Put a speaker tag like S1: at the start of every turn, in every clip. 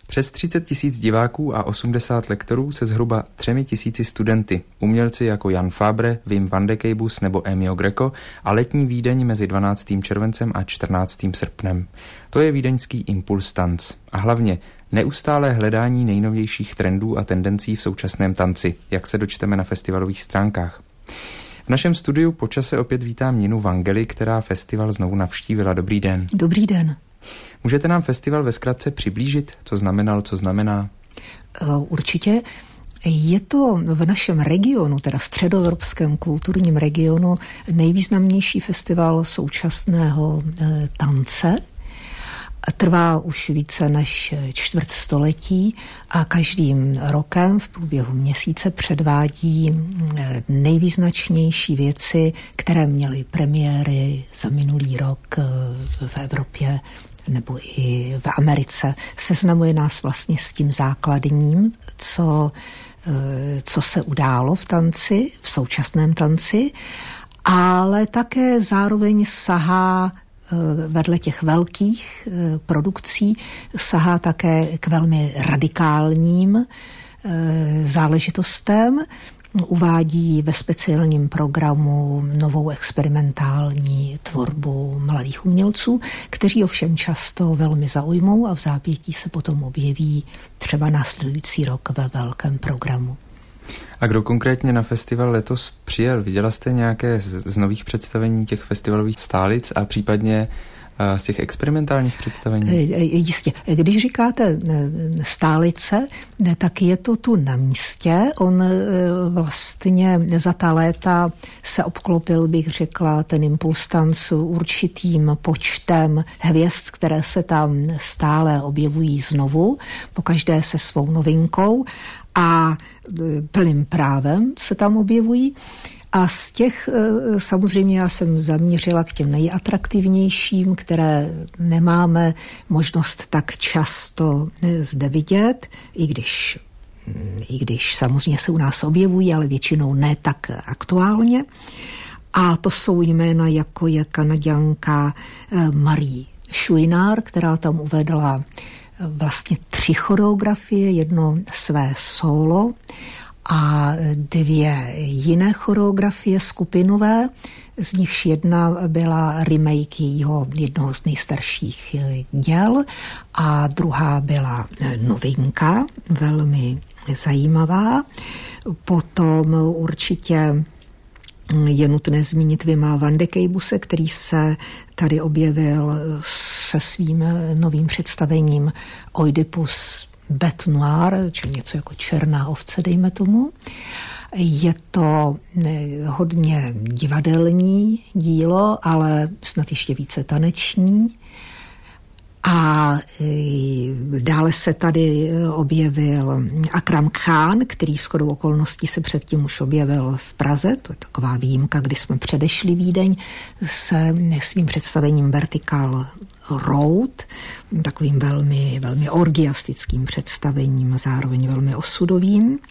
S1: Přes 30 000 diváků a 80 lektorů se zhruba 3 000 studenty, umělci jako Jan Fabre, Wim van de Kejbus nebo Ennio Greco a letní Vídeň mezi 12. červencem a 14. srpnem. To je vídeňský Impuls Tanz a hlavně neustálé hledání nejnovějších trendů a tendencí v současném tanci, jak se dočteme na festivalových stránkách. V našem studiu po čase opět vítám Ninu Vangeli, která festival znovu navštívila. Dobrý den.
S2: Dobrý den.
S1: Můžete nám festival ve zkratce přiblížit? Co znamená?
S2: Určitě. Je to v našem regionu, teda středoevropském kulturním regionu, nejvýznamnější festival současného tance. Trvá už více než čtvrt století a každým rokem v průběhu měsíce předvádí nejvýznačnější věci, které měly premiéry za minulý rok v Evropě nebo i v Americe. Seznamuje nás vlastně s tím základním, co se událo v tanci, v současném tanci, ale také zároveň sahá vedle těch velkých produkcí, sahá také k velmi radikálním záležitostem. Uvádí ve speciálním programu novou experimentální tvorbu mladých umělců, kteří ovšem často velmi zaujmou a v zápětí se potom objeví třeba následující rok ve velkém programu.
S1: A kdo konkrétně na festival letos přijel? Viděla jste nějaké z nových představení těch festivalových stálic a případně z těch experimentálních představení?
S2: Jistě. Když říkáte stálice, tak je to tu na místě. On vlastně za ta léta se obklopil, bych řekla, ten Impuls Tanz určitým počtem hvězd, které se tam stále objevují znovu, pokaždé se svou novinkou a plným právem se tam objevují. A z těch samozřejmě já jsem zamířila k těm nejatraktivnějším, které nemáme možnost tak často zde vidět, i když samozřejmě se u nás objevují, ale většinou ne tak aktuálně. A to jsou jména, jako je Kanaďanka Marie Chouinard, která tam uvedla vlastně 3 choreografie, jedno své solo a 2 jiné choreografie skupinové, z nichž jedna byla remake jednoho z nejstarších děl a druhá byla novinka, velmi zajímavá. Potom určitě je nutné zmínit Wima van de Kejbuse, který se tady objevil se svým novým představením Oidipus Bête Noire, čili něco jako černá ovce, dejme tomu. Je to hodně divadelní dílo, ale snad ještě více taneční. A dále se tady objevil Akram Khan, který shodou okolností se předtím už objevil v Praze. To je taková výjimka, kdy jsme předešli Vídeň se svým představením Vertical Road, takovým velmi, velmi orgiastickým představením a zároveň velmi osudovým.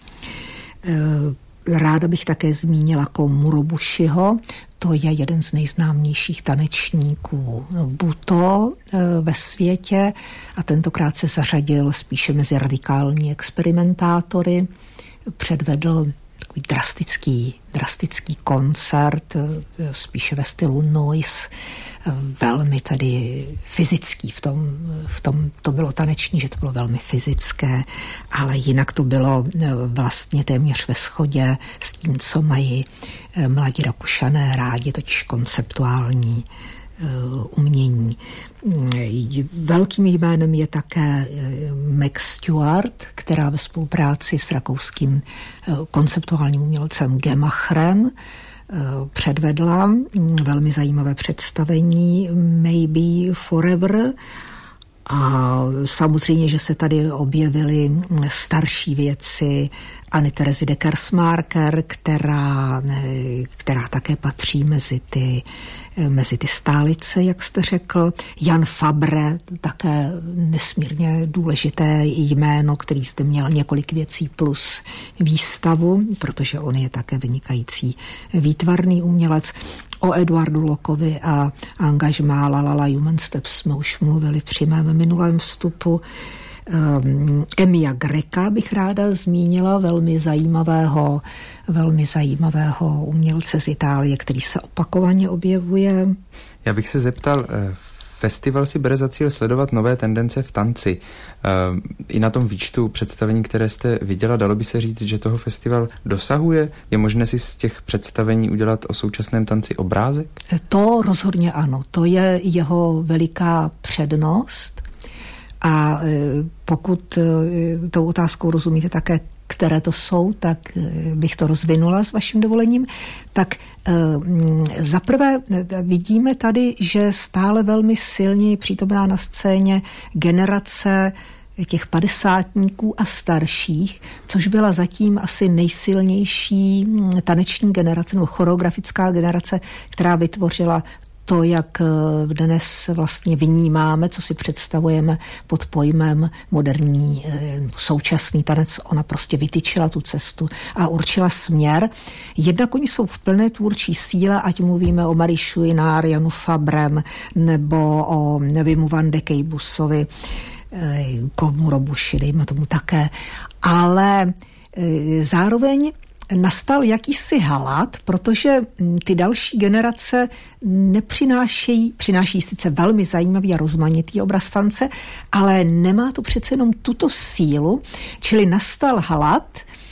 S2: Ráda bych také zmínila Komurobushiho, to je jeden z nejznámějších tanečníků Buto ve světě a tentokrát se zařadil spíše mezi radikální experimentátory. Předvedl takový drastický koncert, spíše ve stylu noise, velmi tady fyzický. V tom to bylo taneční, že to bylo velmi fyzické, ale jinak to bylo vlastně téměř ve shodě s tím, co mají mladí Rakušané rádi, totiž konceptuální umění. Velkým jménem je také Max Stewart, která ve spolupráci s rakouským konceptuálním umělcem Gemacherem předvedla velmi zajímavé představení Maybe Forever. A samozřejmě, že se tady objevily starší věci Anny Terezy de Kersmarker, která také patří mezi ty stálice, jak jste řekl. Jan Fabre, také nesmírně důležité jméno, který zde měl několik věcí plus výstavu, protože on je také vynikající výtvarný umělec. O Eduardu Lokovi a angažmá La La La Human Steps jsme už mluvili při mém minulém vstupu. Emia Greka bych ráda zmínila, velmi zajímavého umělce z Itálie, který se opakovaně objevuje.
S1: Já bych se zeptal, festival si bere za cíl sledovat nové tendence v tanci. I na tom výčtu představení, které jste viděla, dalo by se říct, že toho festival dosahuje? Je možné si z těch představení udělat o současném tanci obrázek?
S2: To rozhodně ano. To je jeho veliká přednost. A pokud tou otázkou rozumíte také, které to jsou, tak bych to rozvinula s vaším dovolením. Tak zaprvé vidíme tady, že stále velmi silně je přítomná na scéně generace těch padesátníků a starších, což byla zatím asi nejsilnější taneční generace nebo choreografická generace, která vytvořila to, jak dnes vlastně vnímáme, co si představujeme pod pojmem moderní současný tanec. Ona prostě vytyčila tu cestu a určila směr. Jednak oni jsou v plné tvůrčí síle, ať mluvíme o Marii Chouinard, Janu Fabrem nebo o Wimu van de Keybusovi, Komuro-Bushi, dejme tomu také. Ale zároveň nastal jakýsi hlad, protože ty další generace přináší sice velmi zajímavý a rozmanitý obraz tance, ale nemá to přece jenom tuto sílu, čili nastal hlad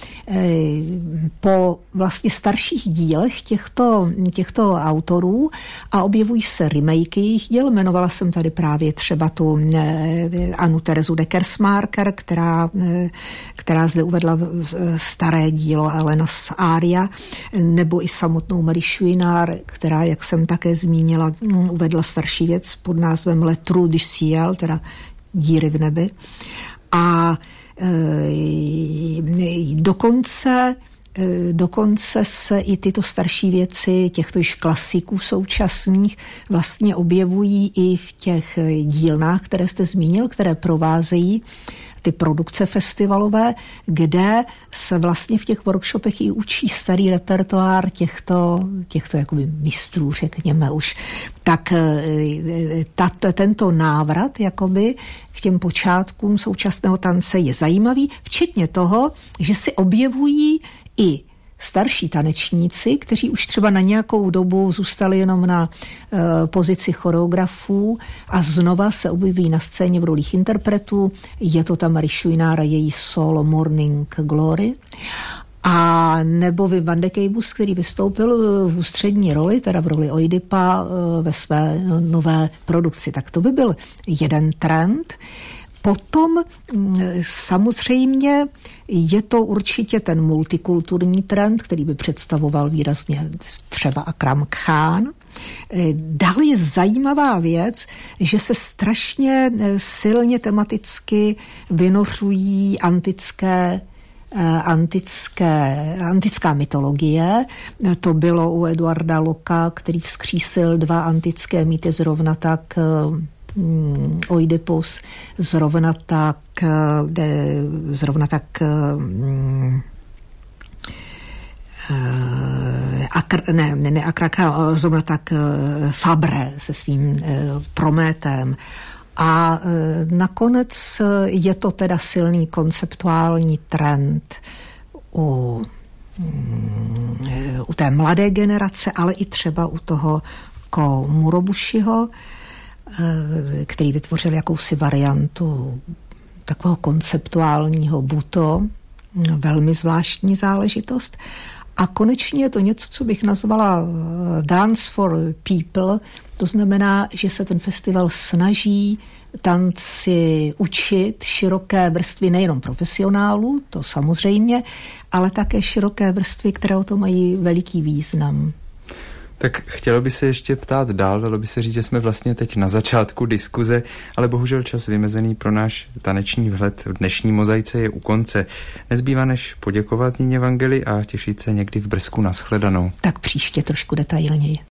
S2: po vlastně starších dílech těchto autorů a objevují se remakey jejich děl. Jmenovala jsem tady právě třeba tu Annu Terezu de Kersmaker, která zde uvedla staré dílo Elena z Aria, nebo i samotnou Marie Chouinard, která, jak jsem také zmínila, uvedla starší věc pod názvem Le Trou du Ciel, teda díry v nebi. A dokonce se i tyto starší věci těchto již klasiků současných vlastně objevují i v těch dílnách, které jste zmínil, které provázejí ty produkce festivalové, kde se vlastně v těch workshopech i učí starý repertoár těchto jakoby mistrů, řekněme už. Tak tento návrat jakoby k těm počátkům současného tance je zajímavý, včetně toho, že si objevují i starší tanečníci, kteří už třeba na nějakou dobu zůstali jenom na pozici choreografů a znova se objeví na scéně v rolích interpretů. Je to ta Marie Chouinard a její solo Morning Glory. A nebo Wim van de Keybus, který vystoupil v ústřední roli, teda v roli Oidipa ve své nové produkci. Tak to by byl jeden trend. Potom samozřejmě je to určitě ten multikulturní trend, který by představoval výrazně třeba Akram Khan. Dále je zajímavá věc, že se strašně silně tematicky vynořují antická mytologie. To bylo u Eduarda Locka, který vzkřísil 2 antické mýty, zrovna tak Oidipus, zrovna tak zrovna tak Fabre se svým Prométem. A nakonec je to teda silný konceptuální trend u té mladé generace, ale i třeba u toho Komuro-Bushiho, který vytvořil jakousi variantu takového konceptuálního buto, velmi zvláštní záležitost. A konečně je to něco, co bych nazvala Dance for People, to znamená, že se ten festival snaží tanci učit široké vrstvy nejenom profesionálů, to samozřejmě, ale také široké vrstvy, které o to mají veliký význam.
S1: Tak chtělo by se ještě ptát dál, dalo by se říct, že jsme vlastně teď na začátku diskuze, ale bohužel čas vymezený pro náš taneční vhled v dnešní mozaice je u konce. Nezbývá než poděkovat Nině Vangeli a těšit se někdy v brzku. Nashledanou.
S2: Tak příště trošku detailněji.